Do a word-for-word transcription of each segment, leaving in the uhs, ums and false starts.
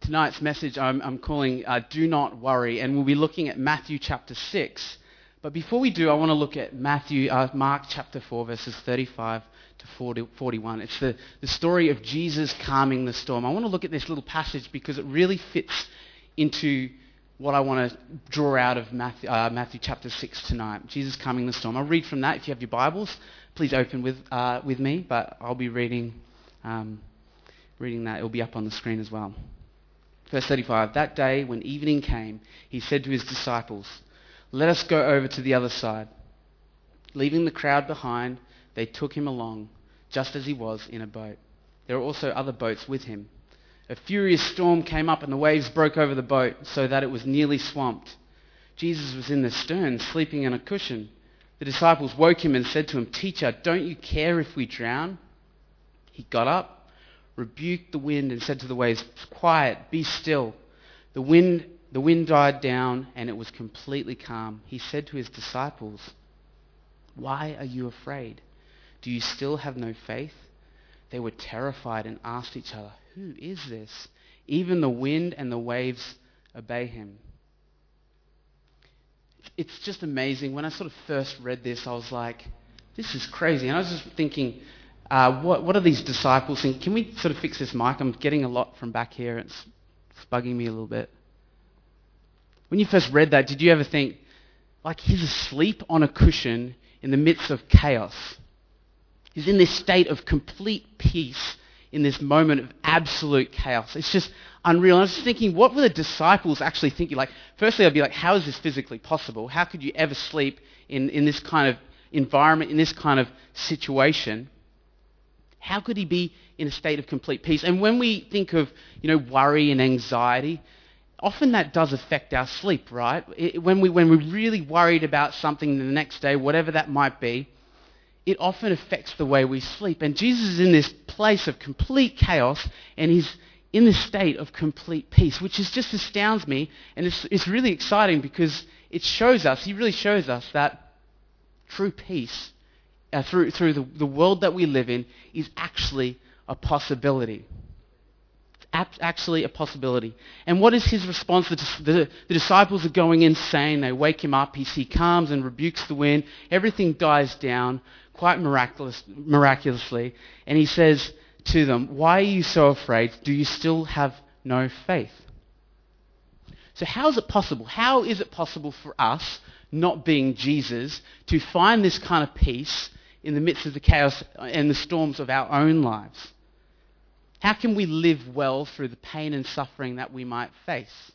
Tonight's message I'm, I'm calling uh, Do Not Worry, and we'll be looking at Matthew chapter six. But before we do, I want to look at Matthew, uh, Mark chapter four, verses thirty-five to forty, forty-one. It's the, the story of Jesus calming the storm. I want to look at this little passage because it really fits into what I want to draw out of Matthew, uh, Matthew chapter six tonight. Jesus calming the storm. I'll read from that. If you have your Bibles, please open with uh, with me, but I'll be reading, um, reading that. It'll be up on the screen as well. Verse thirty-five, that day when evening came, he said to his disciples, "Let us go over to the other side." Leaving the crowd behind, they took him along, just as he was in a boat. There were also other boats with him. A furious storm came up and the waves broke over the boat so that it was nearly swamped. Jesus was in the stern, sleeping on a cushion. The disciples woke him and said to him, "Teacher, don't you care if we drown?" He got up, rebuked the wind and said to the waves, "Quiet, be still." The wind, the wind died down and it was completely calm. He said to his disciples, "Why are you afraid? Do you still have no faith?" They were terrified and asked each other, "Who is this? Even the wind and the waves obey him." It's just amazing. When I sort of first read this, I was like, this is crazy. And I was just thinking, Uh, what, what are these disciples thinking? Can we sort of fix this mic? I'm getting a lot from back here. It's, it's bugging me a little bit. When you first read that, did you ever think, like, he's asleep on a cushion in the midst of chaos? He's in this state of complete peace in this moment of absolute chaos. It's just unreal. I was just thinking, what were the disciples actually thinking? Like, firstly, I'd be like, how is this physically possible? How could you ever sleep in, in this kind of environment, in this kind of situation? How could he be in a state of complete peace? And when we think of, you know, worry and anxiety, often that does affect our sleep, right? It, when, we, when we're really worried about something the next day, whatever that might be, it often affects the way we sleep. And Jesus is in this place of complete chaos, and he's in this state of complete peace, which is just astounds me. And it's, it's really exciting because it shows us, he really shows us that true peace Uh, through through the, the world that we live in is actually a possibility. It's ap- actually a possibility. And what is his response? The, the, the disciples are going insane. They wake him up. He, he calms and rebukes the wind. Everything dies down quite miraculous, miraculously. And he says to them, "Why are you so afraid? Do you still have no faith?" So how is it possible? How is it possible for us, not being Jesus, to find this kind of peace in the midst of the chaos and the storms of our own lives? How can we live well through the pain and suffering that we might face?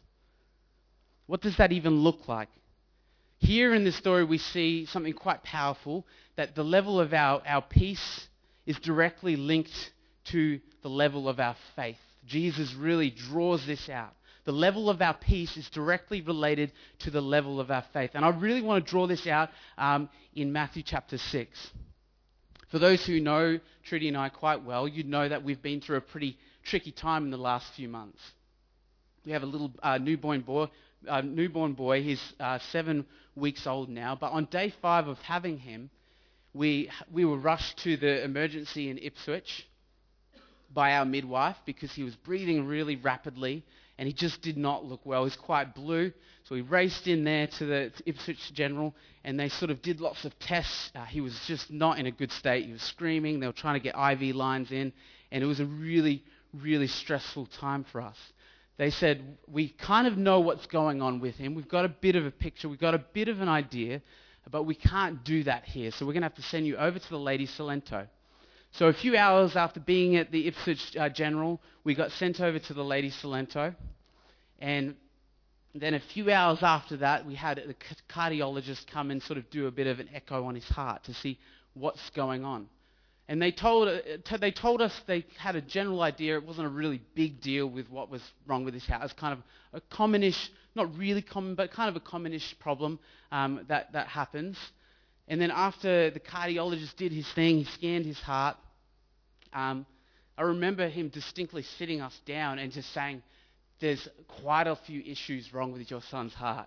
What does that even look like? Here in this story we see something quite powerful, that the level of our, our peace is directly linked to the level of our faith. Jesus really draws this out. The level of our peace is directly related to the level of our faith. And I really want to draw this out um, in Matthew chapter six. For those who know Trudy and I quite well, you'd know that we've been through a pretty tricky time in the last few months. We have a little uh, newborn boy. Uh, newborn boy. He's uh, seven weeks old now. But on day five of having him, we we were rushed to the emergency in Ipswich by our midwife because he was breathing really rapidly and he just did not look well. He's quite blue. So we raced in there to the to Ipswich General, and they sort of did lots of tests. Uh, he was just not in a good state. He was screaming. They were trying to get I V lines in, and it was a really, really stressful time for us. They said, "We kind of know what's going on with him. We've got a bit of a picture. We've got a bit of an idea, but we can't do that here. So we're going to have to send you over to the Lady Salento." So a few hours after being at the Ipswich uh, General, we got sent over to the Lady Salento. And then a few hours after that, we had a cardiologist come and sort of do a bit of an echo on his heart to see what's going on. And they told uh, they told us they had a general idea. It wasn't a really big deal with what was wrong with his heart. It was kind of a commonish, not really common, but kind of a commonish problem um, that, that happens. And then after the cardiologist did his thing, he scanned his heart. Um, I remember him distinctly sitting us down and just saying, "There's quite a few issues wrong with your son's heart."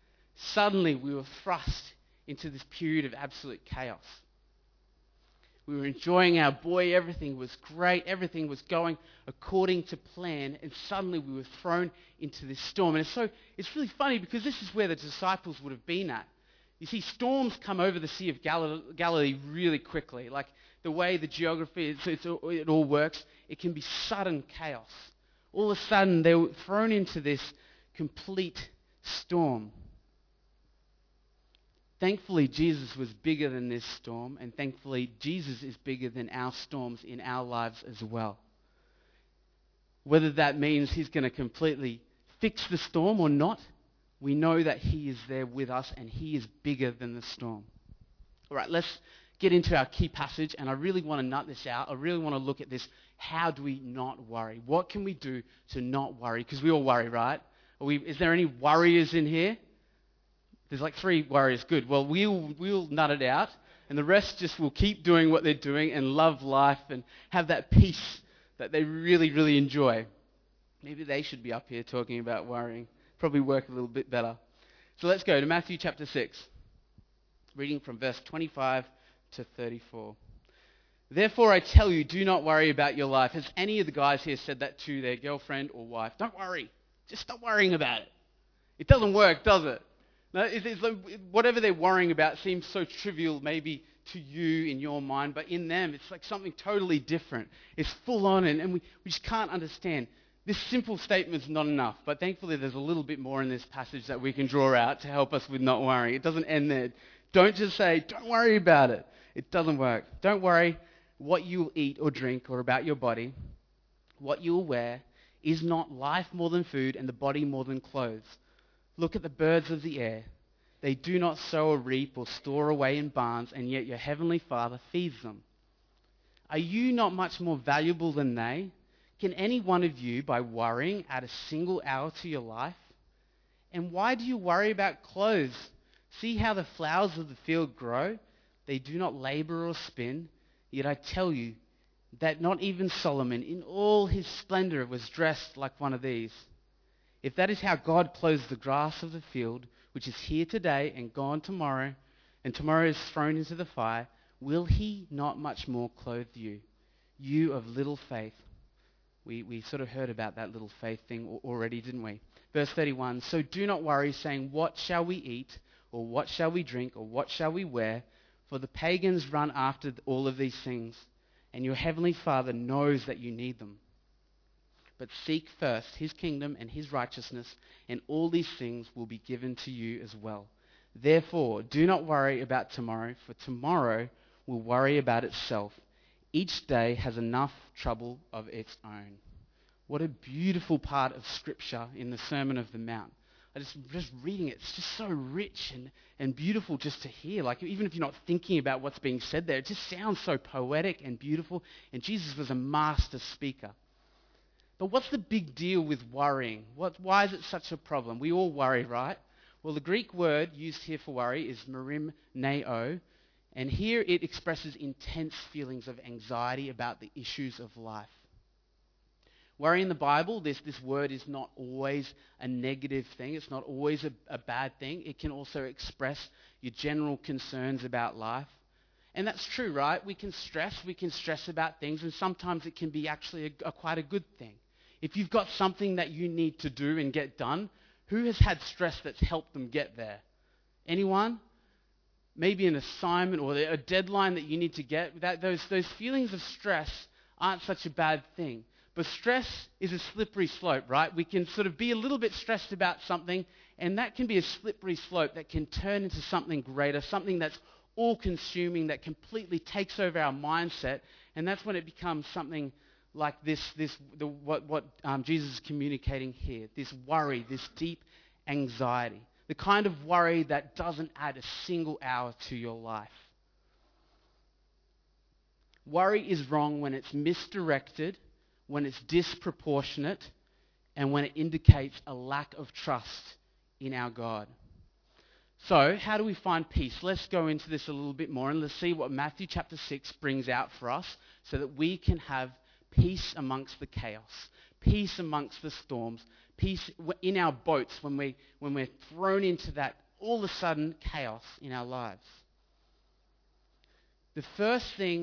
Suddenly, we were thrust into this period of absolute chaos. We were enjoying our boy. Everything was great. Everything was going according to plan. And suddenly we were thrown into this storm. And it's so it's really funny because this is where the disciples would have been at. You see, storms come over the Sea of Gal- Galilee really quickly. Like the way the geography, it's, it's, it all works, it can be sudden chaos. All of a sudden, they were thrown into this complete storm. Thankfully, Jesus was bigger than this storm, and thankfully, Jesus is bigger than our storms in our lives as well. Whether that means he's going to completely fix the storm or not, we know that he is there with us and he is bigger than the storm. All right, let's get into our key passage, and I really want to nut this out. I really want to look at this. How do we not worry? What can we do to not worry? Because we all worry, right? Are we, is there any worriers in here? There's like three worriers. Good. Well, we'll, we'll nut it out, and the rest just will keep doing what they're doing and love life and have that peace that they really, really enjoy. Maybe they should be up here talking about worrying. Probably work a little bit better. So let's go to Matthew chapter six, reading from verse twenty-five to thirty-four. Therefore I tell you, do not worry about your life. Has any of the guys here said that to their girlfriend or wife? Don't worry. Just stop worrying about it. It doesn't work, does it? No, it's, it's like whatever they're worrying about seems so trivial maybe to you in your mind, but in them it's like something totally different. It's full on, and, and we, we just can't understand. This simple statement is not enough, but thankfully there's a little bit more in this passage that we can draw out to help us with not worrying. It doesn't end there. Don't just say, don't worry about it. It doesn't work. Don't worry what you'll eat or drink or about your body, what you'll wear. Is not life more than food and the body more than clothes? Look at the birds of the air. They do not sow or reap or store away in barns, and yet your heavenly Father feeds them. Are you not much more valuable than they? Can any one of you, by worrying, add a single hour to your life? And why do you worry about clothes? See how the flowers of the field grow? They do not labor or spin. Yet I tell you that not even Solomon in all his splendor was dressed like one of these. If that is how God clothes the grass of the field, which is here today and gone tomorrow, and tomorrow is thrown into the fire, will he not much more clothe you, you of little faith? We, we sort of heard about that little faith thing already, didn't we? Verse thirty-one, so do not worry, saying, what shall we eat, or what shall we drink, or what shall we wear? For the pagans run after all of these things, and your heavenly Father knows that you need them. But seek first his kingdom and his righteousness, and all these things will be given to you as well. Therefore, do not worry about tomorrow, for tomorrow will worry about itself. Each day has enough trouble of its own. What a beautiful part of Scripture in the Sermon of the Mount. I just just reading it, it's just so rich and, and beautiful just to hear. Like even if you're not thinking about what's being said there, it just sounds so poetic and beautiful. And Jesus was a master speaker. But what's the big deal with worrying? What, why is it such a problem? We all worry, right? Well, the Greek word used here for worry is merimneo, and here it expresses intense feelings of anxiety about the issues of life. Worry in the Bible, this, this word is not always a negative thing. It's not always a, a bad thing. It can also express your general concerns about life. And that's true, right? We can stress. We can stress about things, and sometimes it can be actually a, a quite a good thing. If you've got something that you need to do and get done, who has had stress that's helped them get there? Anyone? Maybe an assignment or a deadline that you need to get. That, those, those feelings of stress aren't such a bad thing. But stress is a slippery slope, right? We can sort of be a little bit stressed about something, and that can be a slippery slope that can turn into something greater, something that's all-consuming, that completely takes over our mindset, and that's when it becomes something like this, this the, what, what um, Jesus is communicating here, this worry, this deep anxiety, the kind of worry that doesn't add a single hour to your life. Worry is wrong when it's misdirected, when it's disproportionate, and when it indicates a lack of trust in our God. So, how do we find peace? Let's go into this a little bit more and let's see what Matthew chapter six brings out for us so that we can have peace amongst the chaos, peace amongst the storms, peace in our boats when, we, when we're thrown into that all of a sudden chaos in our lives. The first thing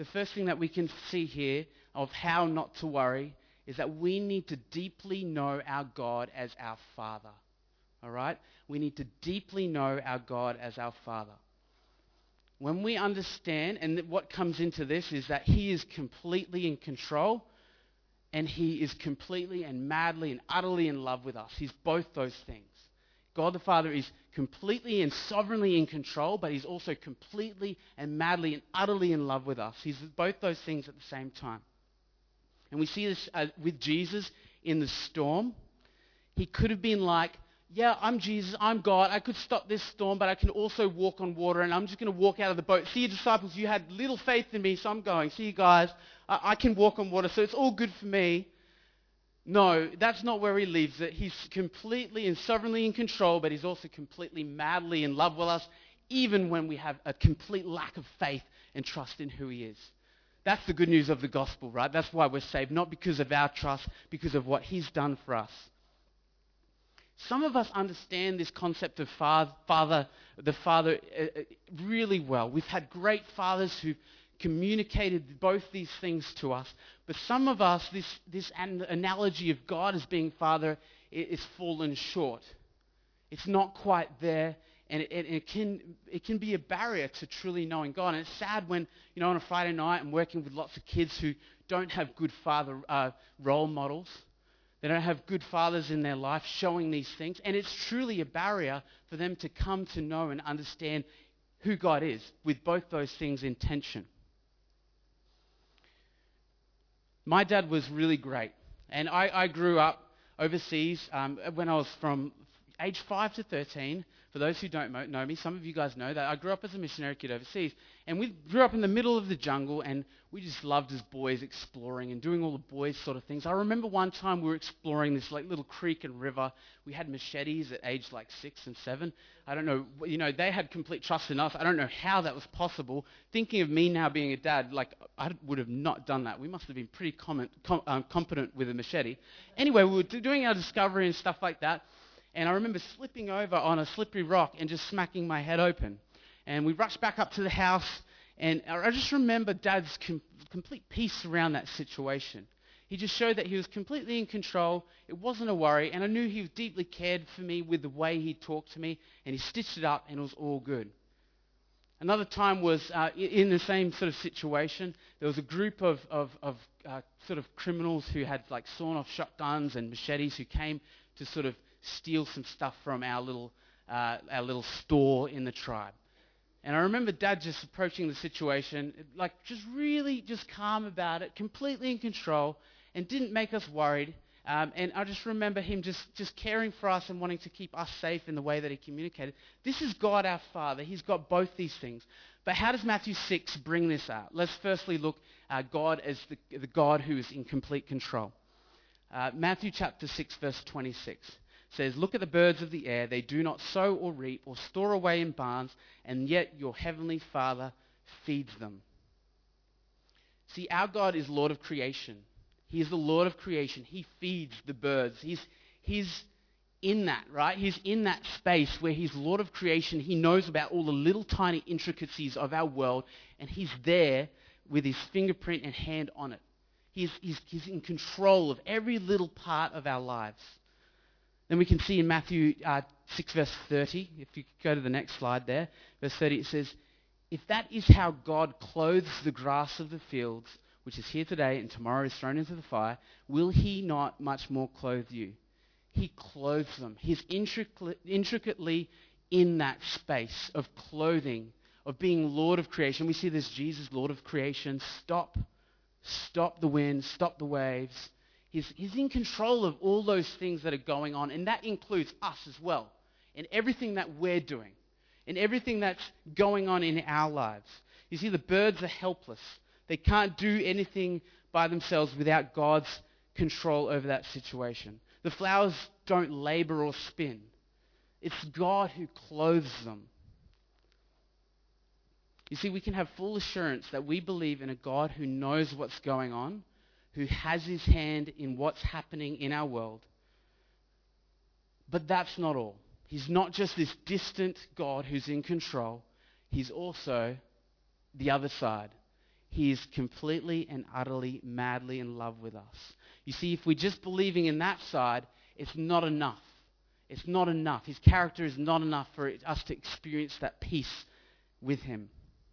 the first thing that we can see here of how not to worry is that we need to deeply know our God as our Father. All right? We need to deeply know our God as our Father. When we understand, and what comes into this is that He is completely in control, and He is completely and madly and utterly in love with us. He's both those things. God the Father is completely and sovereignly in control, but He's also completely and madly and utterly in love with us. He's both those things at the same time. And we see this uh, with Jesus in the storm. He could have been like, yeah, I'm Jesus, I'm God, I could stop this storm, but I can also walk on water, and I'm just going to walk out of the boat. See you disciples, you had little faith in me, so I'm going. See you guys, I, I can walk on water, so it's all good for me. No, that's not where He leaves it. He's completely and sovereignly in control, but He's also completely madly in love with us, even when we have a complete lack of faith and trust in who He is. That's the good news of the gospel, right? That's why we're saved, not because of our trust, because of what He's done for us. Some of us understand this concept of father, father the Father uh, really well. We've had great fathers who communicated both these things to us. But some of us, this, this an- analogy of God as being Father is fallen short. It's not quite there, and it, it, it can it can be a barrier to truly knowing God. And it's sad when, you know, on a Friday night I'm working with lots of kids who don't have good father uh, role models. They don't have good fathers in their life showing these things. And it's truly a barrier for them to come to know and understand who God is, with both those things in tension. My dad was really great. And I, I grew up overseas um, when I was from age five to thirteen. For those who don't know me, some of you guys know that I grew up as a missionary kid overseas. And we grew up in the middle of the jungle, and we just loved as boys exploring and doing all the boys sort of things. I remember one time we were exploring this like little creek and river. We had machetes at age like six and seven. I don't know, you know, they had complete trust in us. I don't know how that was possible. Thinking of me now being a dad, like I would have not done that. We must have been pretty com- com- um, competent with a machete. Anyway, we were doing our discovery and stuff like that. And I remember slipping over on a slippery rock and just smacking my head open. And we rushed back up to the house, and I just remember Dad's com- complete peace around that situation. He just showed that he was completely in control. It wasn't a worry, and I knew he deeply cared for me with the way he talked to me, and he stitched it up, and it was all good. Another time was uh, in the same sort of situation. There was a group of, of, of uh, sort of criminals who had like sawn-off shotguns and machetes who came to sort of steal some stuff from our little uh, our little store in the tribe. And I remember Dad just approaching the situation, like just really just calm about it, completely in control, and didn't make us worried. Um, and I just remember him just, just caring for us and wanting to keep us safe in the way that he communicated. This is God our Father. He's got both these things. But how does Matthew six bring this out? Let's firstly look at God as the, the God who is in complete control. Uh, Matthew chapter six, verse twenty-six says, "Look at the birds of the air. They do not sow or reap or store away in barns, and yet your heavenly Father feeds them." See, our God is Lord of creation. He is the Lord of creation. He feeds the birds. He's, he's in that, right? He's in that space where He's Lord of creation. He knows about all the little tiny intricacies of our world, and He's there with His fingerprint and hand on it. He's, he's, he's in control of every little part of our lives. Then we can see in Matthew uh, six, verse thirty, if you go to the next slide there, verse thirty, it says, "If that is how God clothes the grass of the fields, which is here today and tomorrow is thrown into the fire, will He not much more clothe you?" He clothes them. He's intricately, intricately in that space of clothing, of being Lord of creation. We see this Jesus, Lord of creation. Stop, stop the wind, stop the waves. He's, he's in control of all those things that are going on, and that includes us as well, and everything that we're doing, and everything that's going on in our lives. You see, the birds are helpless. They can't do anything by themselves without God's control over that situation. The flowers don't labor or spin. It's God who clothes them. You see, we can have full assurance that we believe in a God who knows what's going on, who has His hand in what's happening in our world. But that's not all. He's not just this distant God who's in control. He's also the other side. He is completely and utterly, madly in love with us. You see, if we're just believing in that side, it's not enough. It's not enough. His character is not enough for us to experience that peace with him.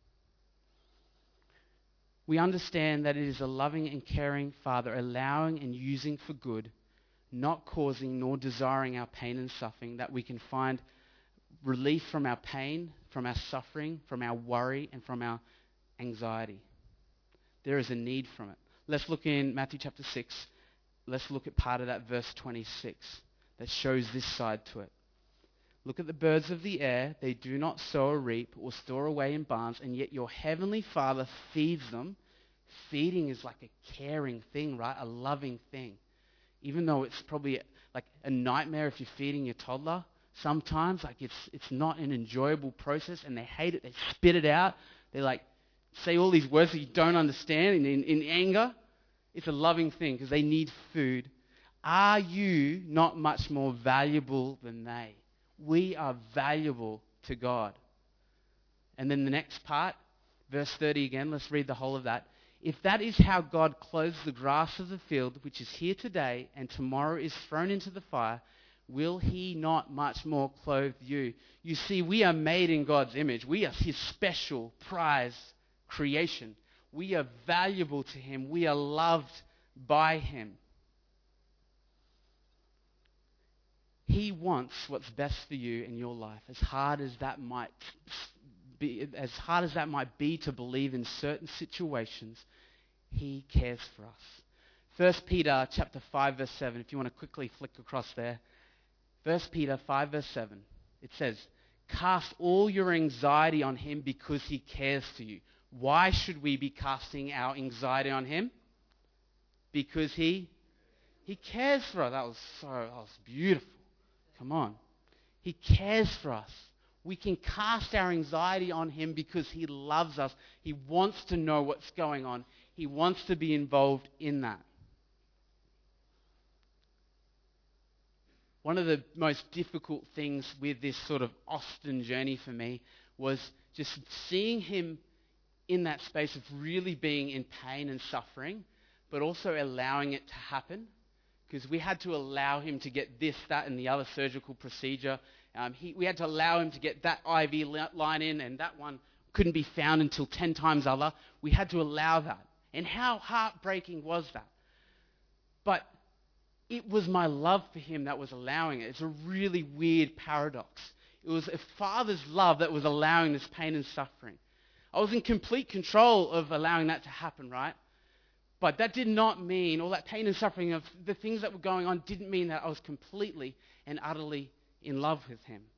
We understand that it is a loving and caring Father, allowing and using for good, not causing nor desiring our pain and suffering, that we can find relief from our pain, from our suffering, from our worry, and from our anxiety. There is a need from it. Let's look in Matthew chapter six. Let's look at part of that verse twenty-six that shows this side to it. Look at the birds of the air. They do not sow or reap or store away in barns, and yet your heavenly Father feeds them. Feeding is like a caring thing, right? A loving thing. Even though it's probably like a nightmare if you're feeding your toddler, sometimes like it's it's not an enjoyable process, and they hate it. They spit it out. They like say all these words that you don't understand in, in, in anger. It's a loving thing because they need food. Are you not much more valuable than they? We are valuable to God. And then the next part, verse thirty again, let's read the whole of that. If that is how God clothes the grass of the field, which is here today and tomorrow is thrown into the fire, will he not much more clothe you? You see, we are made in God's image. We are his special prize creation. We are valuable to him. We are loved by him. He wants what's best for you in your life, as hard as that might be, as hard as that might be to believe in certain situations. He cares for us. First Peter chapter five verse seven, if you want to quickly flick across there. First Peter five verse seven, it says, cast all your anxiety on him because he cares for you. Why should we be casting our anxiety on him? Because he he cares for us. That was so that was beautiful. Come on. He cares for us. We can cast our anxiety on him because he loves us. He wants to know what's going on. He wants to be involved in that. One of the most difficult things with this sort of Austin journey for me was just seeing him in that space of really being in pain and suffering, but also allowing it to happen. Because we had to allow him to get this, that, and the other surgical procedure. Um, he, we had to allow him to get that I V line in, and that one couldn't be found until ten times other. We had to allow that. And how heartbreaking was that? But it was my love for him that was allowing it. It's a really weird paradox. It was a father's love that was allowing this pain and suffering. I was in complete control of allowing that to happen, right? But that did not mean, all that pain and suffering of the things that were going on didn't mean that I was completely and utterly in love with him.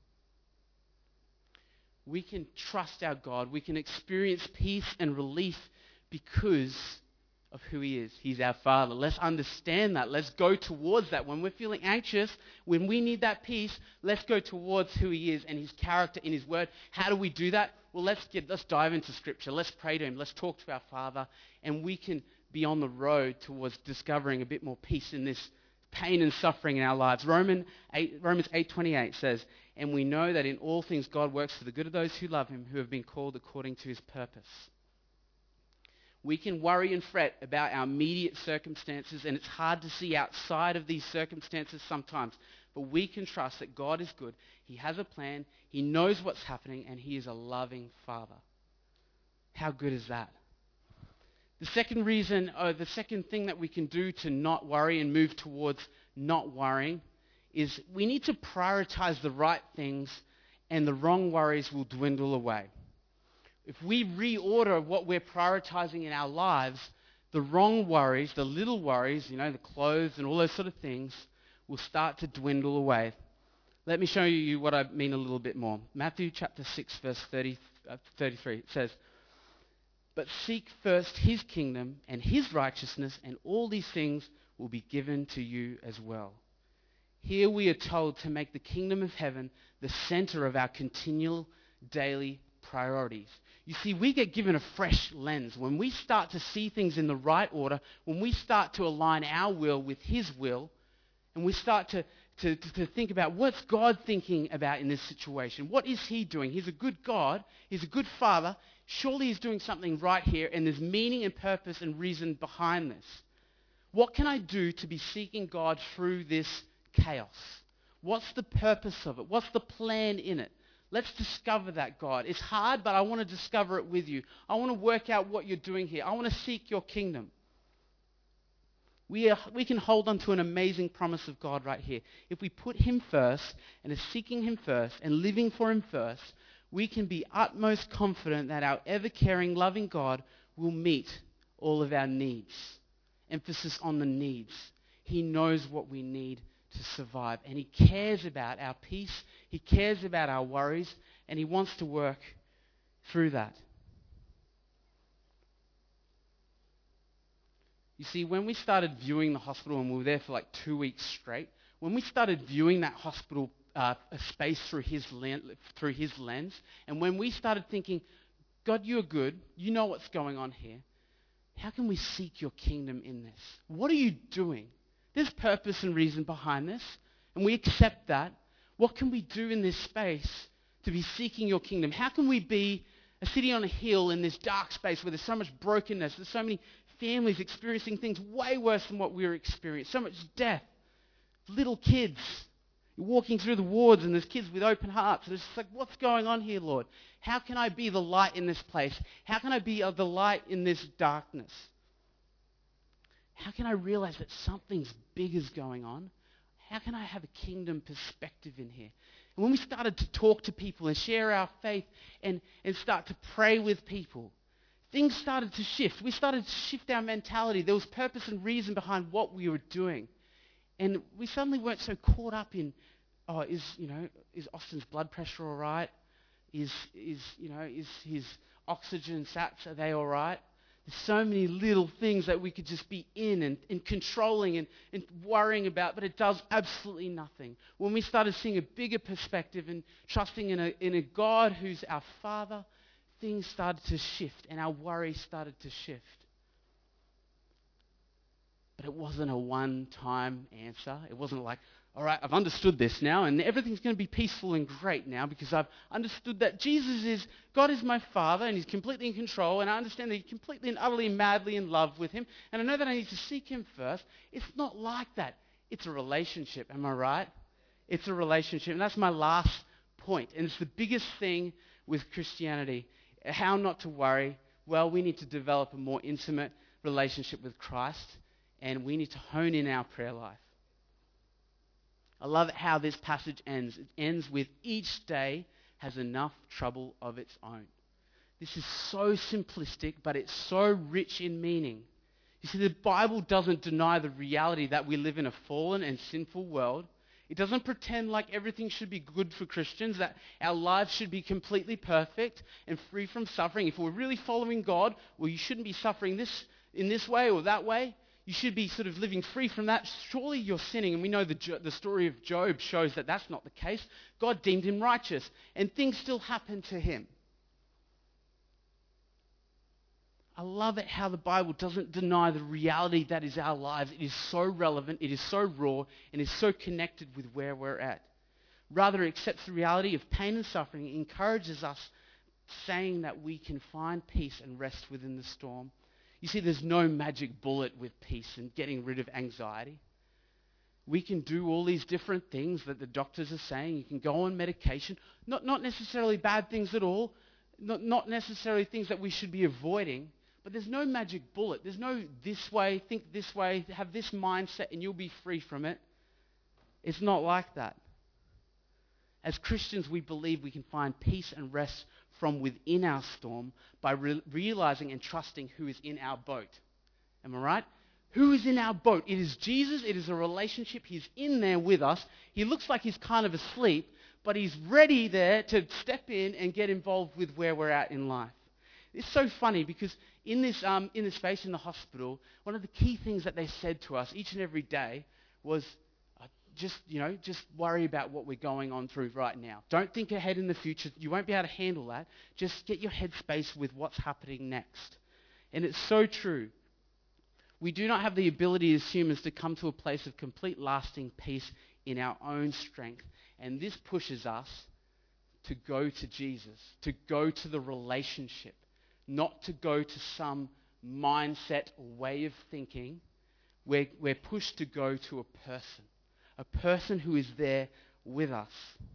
We can trust our God. We can experience peace and relief because of who he is. He's our Father. Let's understand that. Let's go towards that. When we're feeling anxious, when we need that peace, let's go towards who he is and his character in his word. How do we do that? Well, let's get, let's dive into Scripture. Let's pray to him. Let's talk to our Father, and we can be on the road towards discovering a bit more peace in this pain and suffering in our lives. Romans eight, Romans eight twenty-eight says, and we know that in all things God works for the good of those who love him, who have been called according to his purpose. We can worry and fret about our immediate circumstances, and it's hard to see outside of these circumstances sometimes. But we can trust that God is good. He has a plan. He knows what's happening, and he is a loving Father. How good is that? The second reason, or the second thing that we can do to not worry and move towards not worrying is we need to prioritize the right things, and the wrong worries will dwindle away. If we reorder what we're prioritizing in our lives, the wrong worries, the little worries, you know, the clothes and all those sort of things, will start to dwindle away. Let me show you what I mean a little bit more. Matthew chapter six, verse thirty, uh, thirty-three, it says, but seek first his kingdom and his righteousness, and all these things will be given to you as well. Here we are told to make the kingdom of heaven the center of our continual daily priorities. You see, we get given a fresh lens. When we start to see things in the right order, when we start to align our will with his will, and And we start to, to, to think about what's God thinking about in this situation. What is he doing? He's a good God. He's a good Father. Surely he's doing something right here, and there's meaning and purpose and reason behind this. What can I do to be seeking God through this chaos? What's the purpose of it? What's the plan in it? Let's discover that, God. It's hard, but I want to discover it with you. I want to work out what you're doing here. I want to seek your kingdom. We, are, we can hold on to an amazing promise of God right here. If we put him first and are seeking him first and living for him first, we can be utmost confident that our ever-caring, loving God will meet all of our needs. Emphasis on the needs. He knows what we need to survive. And he cares about our peace. He cares about our worries. And he wants to work through that. You see, when we started viewing the hospital, and we were there for like two weeks straight, when we started viewing that hospital uh, space through his, lens, through his lens, and when we started thinking, God, you're good. You know what's going on here. How can we seek your kingdom in this? What are you doing? There's purpose and reason behind this, and we accept that. What can we do in this space to be seeking your kingdom? How can we be a city on a hill in this dark space where there's so much brokenness, there's so many families experiencing things way worse than what we're experiencing, so much death, little kids. You're walking through the wards and there's kids with open hearts, and it's just like, what's going on here, Lord? How can I be the light in this place? How can I be the light in this darkness? How can I realize that something's big is going on? How can I have a kingdom perspective in here? And when we started to talk to people and share our faith and, and start to pray with people, things started to shift. We started to shift our mentality. There was purpose and reason behind what we were doing. And we suddenly weren't so caught up in, oh, is, you know, is Austin's blood pressure all right? Is, is, you know, is his oxygen sats, are they all right? There's so many little things that we could just be in and, and controlling and, and worrying about, but it does absolutely nothing. When we started seeing a bigger perspective and trusting in a, in a God who's our Father, things started to shift and our worry started to shift. But it wasn't a one-time answer. It wasn't like, all right, I've understood this now and everything's going to be peaceful and great now because I've understood that Jesus is, God is my Father and he's completely in control, and I understand that he's completely and utterly madly in love with him, and I know that I need to seek him first. It's not like that. It's a relationship, am I right? It's a relationship, and that's my last point. And it's the biggest thing with Christianity. How not to worry? Well, we need to develop a more intimate relationship with Christ, and we need to hone in our prayer life. I love how this passage ends. It ends with each day has enough trouble of its own. This is so simplistic, but it's so rich in meaning. You see, the Bible doesn't deny the reality that we live in a fallen and sinful world. It doesn't pretend like everything should be good for Christians, that our lives should be completely perfect and free from suffering. If we're really following God, well, you shouldn't be suffering this in this way or that way. You should be sort of living free from that. Surely you're sinning. And we know the, the story of Job shows that that's not the case. God deemed him righteous, and things still happen to him. I love it how the Bible doesn't deny the reality that is our lives. It is so relevant, it is so raw, and is so connected with where we're at. Rather, it accepts the reality of pain and suffering. It encourages us, saying that we can find peace and rest within the storm. You see, there's no magic bullet with peace and getting rid of anxiety. We can do all these different things that the doctors are saying. You can go on medication. Not, not necessarily bad things at all. Not, not necessarily things that we should be avoiding. But there's no magic bullet. There's no this way, think this way, have this mindset and you'll be free from it. It's not like that. As Christians, we believe we can find peace and rest from within our storm by re- realizing and trusting who is in our boat. Am I right? Who is in our boat? It is Jesus. It is a relationship. He's in there with us. He looks like he's kind of asleep, but he's ready there to step in and get involved with where we're at in life. It's so funny because in this um, in this space in the hospital, one of the key things that they said to us each and every day was, uh, just you know, just worry about what we're going on through right now. Don't think ahead in the future. You won't be able to handle that. Just get your headspace with what's happening next. And it's so true. We do not have the ability as humans to come to a place of complete lasting peace in our own strength. And this pushes us to go to Jesus, to go to the relationship, not to go to some mindset or way of thinking. We're, we're pushed to go to a person, a person who is there with us.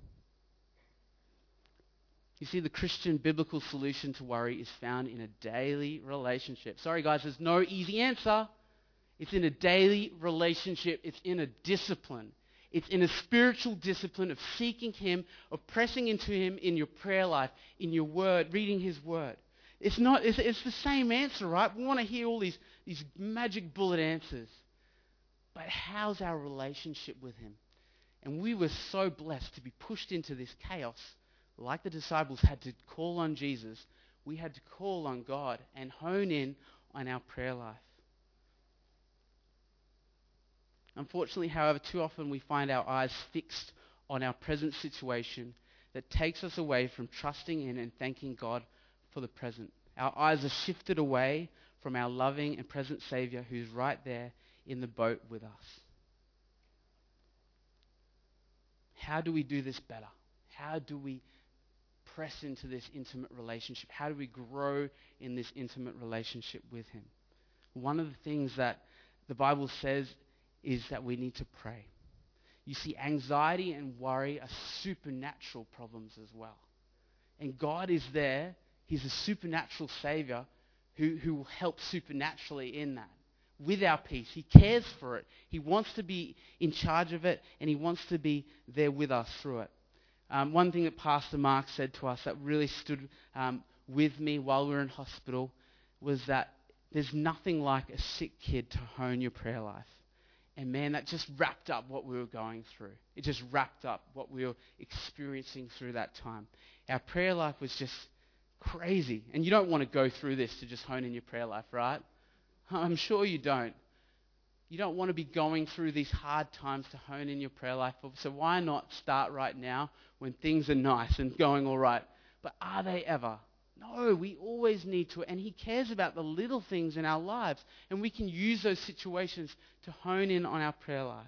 You see, the Christian biblical solution to worry is found in a daily relationship. Sorry guys, there's no easy answer. It's in a daily relationship. It's in a discipline. It's in a spiritual discipline of seeking Him, of pressing into Him in your prayer life, in your word, reading His word. It's not. It's, it's the same answer, right? We want to hear all these, these magic bullet answers. But how's our relationship with Him? And we were so blessed to be pushed into this chaos. Like the disciples had to call on Jesus, we had to call on God and hone in on our prayer life. Unfortunately, however, too often we find our eyes fixed on our present situation that takes us away from trusting in and thanking God for the present. Our eyes are shifted away from our loving and present Savior who's right there in the boat with us. How do we do this better? How do we press into this intimate relationship? How do we grow in this intimate relationship with Him? One of the things that the Bible says is that we need to pray. You see, anxiety and worry are supernatural problems as well. And God is there. He's a supernatural Savior who, who will help supernaturally in that. With our peace. He cares for it. He wants to be in charge of it, and He wants to be there with us through it. Um, one thing that Pastor Mark said to us that really stood um, with me while we were in hospital was that there's nothing like a sick kid to hone your prayer life. And man, that just wrapped up what we were going through. It just wrapped up what we were experiencing through that time. Our prayer life was just crazy. And you don't want to go through this to just hone in your prayer life, right? I'm sure you don't. You don't want to be going through these hard times to hone in your prayer life. So why not start right now when things are nice and going all right? But are they ever? No, we always need to. And He cares about the little things in our lives. And we can use those situations to hone in on our prayer life.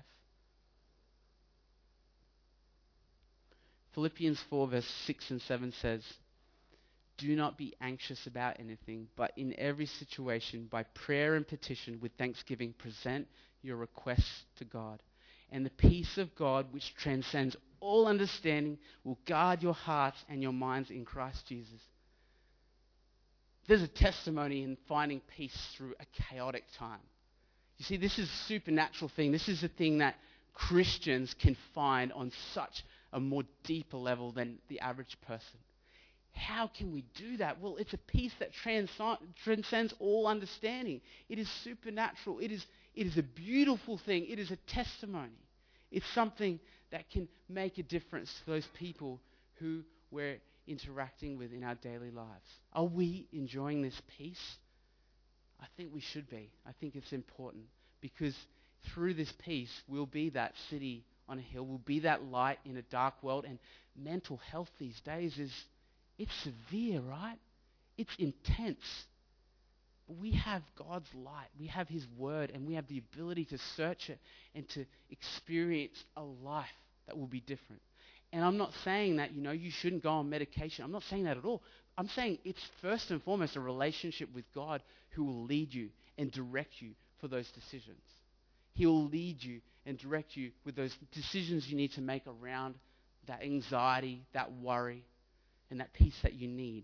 Philippians four verse six and seven says, "Do not be anxious about anything, but in every situation, by prayer and petition, with thanksgiving, present your requests to God. And the peace of God, which transcends all understanding, will guard your hearts and your minds in Christ Jesus." There's a testimony in finding peace through a chaotic time. You see, this is a supernatural thing. This is a thing that Christians can find on such a more deeper level than the average person. How can we do that? Well, it's a peace that transcends all understanding. It is supernatural. It is, it is a beautiful thing. It is a testimony. It's something that can make a difference to those people who we're interacting with in our daily lives. Are we enjoying this peace? I think we should be. I think it's important because through this peace, we'll be that city on a hill. We'll be that light in a dark world. And mental health these days is It's severe, right? It's intense. But we have God's light. We have His word, and we have the ability to search it and to experience a life that will be different. And I'm not saying that, you know, you shouldn't go on medication. I'm not saying that at all. I'm saying it's first and foremost a relationship with God who will lead you and direct you for those decisions. He will lead you and direct you with those decisions you need to make around that anxiety, that worry, and that peace that you need.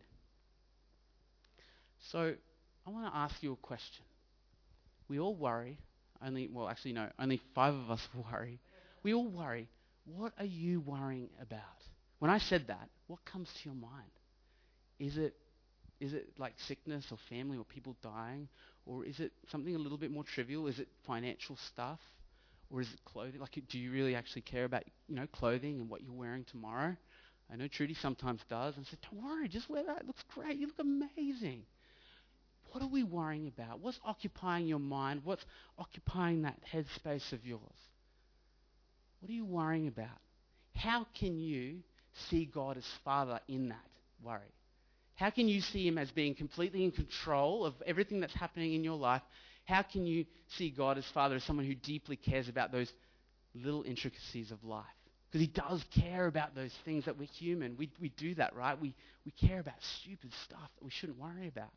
So I want to ask you a question. We all worry. Only, well, actually, no, only five of us worry. We all worry. What are you worrying about? When I said that, what comes to your mind? Is it, is it like sickness or family or people dying? Or is it something a little bit more trivial? Is it financial stuff? Or is it clothing? Like, do you really actually care about, you know, clothing and what you're wearing tomorrow? I know Trudy sometimes does and says, don't worry, just wear that. It looks great. You look amazing. What are we worrying about? What's occupying your mind? What's occupying that headspace of yours? What are you worrying about? How can you see God as Father in that worry? How can you see Him as being completely in control of everything that's happening in your life How can you see God as Father as someone who deeply cares about those little intricacies of life? Because he does care about those things that we're human. We, we do that, right? We, we care about stupid stuff that we shouldn't worry about.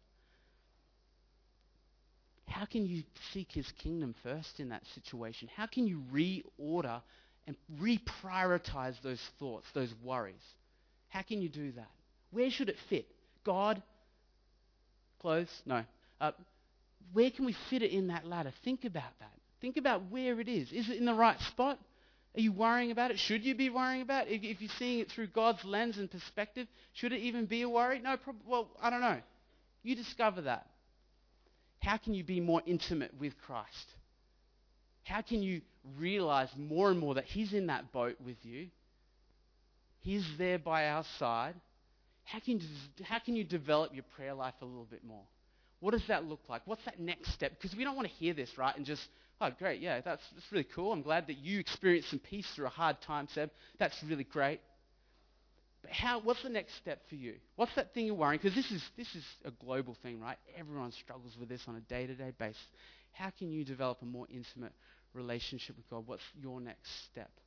How can you seek his kingdom first in that situation? How can you reorder and reprioritize those thoughts, those worries? How can you do that? Where should it fit? God? Clothes? No. Uh, where can we fit it in that ladder? Think about that. Think about where it is. Is it in the right spot? Are you worrying about it? Should you be worrying about it? If, if you're seeing it through God's lens and perspective, should it even be a worry? No, prob- well, I don't know. You discover that. How can you be more intimate with Christ? How can you realize more and more that he's in that boat with you? He's there by our side. How can you, how can you develop your prayer life a little bit more? What does that look like? What's that next step? Because we don't want to hear this, right? And just, oh, great, yeah, that's, that's really cool. I'm glad that you experienced some peace through a hard time, Seb. That's really great. But how? What's the next step for you? What's that thing you're worrying? Because this is, this is a global thing, right? Everyone struggles with this on a day-to-day basis. How can you develop a more intimate relationship with God? What's your next step?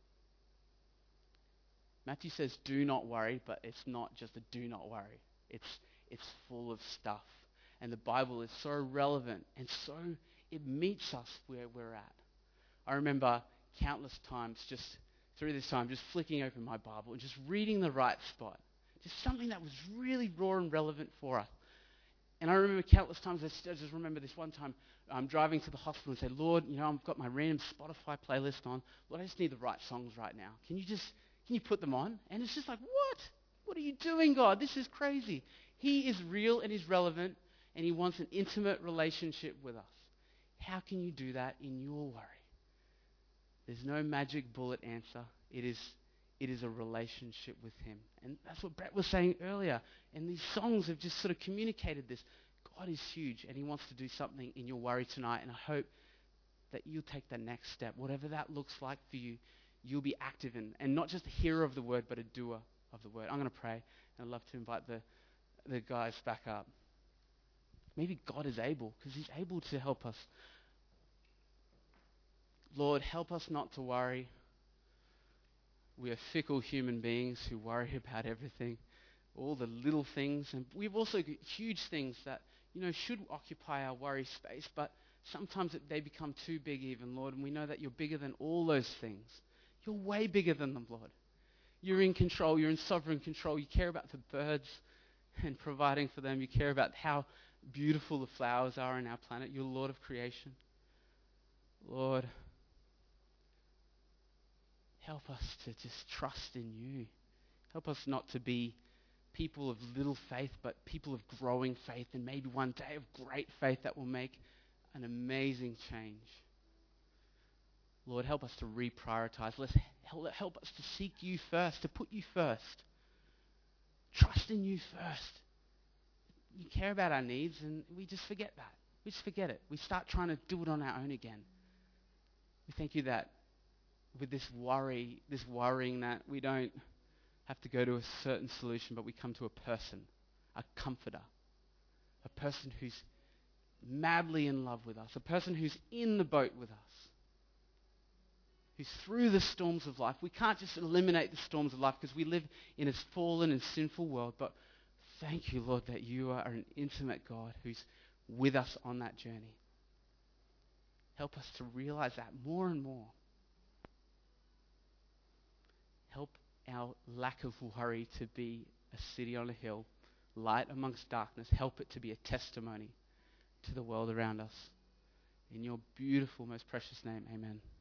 Matthew says, do not worry, but it's not just a do not worry. It's, it's full of stuff. And the Bible is so relevant and so, it meets us where we're at. I remember countless times just through this time, just flicking open my Bible and just reading the right spot. Just something that was really raw and relevant for us. And I remember countless times, I just remember this one time, I'm driving to the hospital and say, Lord, you know, I've got my random Spotify playlist on. Lord, I just need the right songs right now. Can you just, can you put them on? And it's just like, what? What are you doing, God? This is crazy. He is real and he's relevant and he wants an intimate relationship with us. How can you do that in your worry? There's no magic bullet answer. It is, it is a relationship with him. And that's what Brett was saying earlier. And these songs have just sort of communicated this. God is huge and he wants to do something in your worry tonight. And I hope that you'll take the next step. Whatever that looks like for you, you'll be active in. And not just a hearer of the word, but a doer of the word. I'm going to pray. And I'd love to invite the, the guys back up. Maybe God is able, because he's able to help us. Lord, help us not to worry. We are fickle human beings who worry about everything, all the little things. And we've also got huge things that, you know, should occupy our worry space, but sometimes they become too big even, Lord. And we know that you're bigger than all those things. You're way bigger than them, Lord. You're in control. You're in sovereign control. You care about the birds and providing for them. You care about how beautiful the flowers are in our planet. You're Lord of creation. Lord, help us to just trust in you. Help us not to be people of little faith, but people of growing faith, and maybe one day of great faith that will make an amazing change. Lord, help us to reprioritize. Let's help us to seek you first, to put you first. Trust in you first. You care about our needs, and we just forget that. We just forget it. We start trying to do it on our own again. We thank you that with this worry, this worrying that we don't have to go to a certain solution, but we come to a person, a comforter, a person who's madly in love with us, a person who's in the boat with us, who's through the storms of life. We can't just eliminate the storms of life because we live in a fallen and sinful world, but thank you, Lord, that you are an intimate God who's with us on that journey. Help us to realize that more and more. Help our lack of worry to be a city on a hill, light amongst darkness. Help it to be a testimony to the world around us. In your beautiful, most precious name, amen.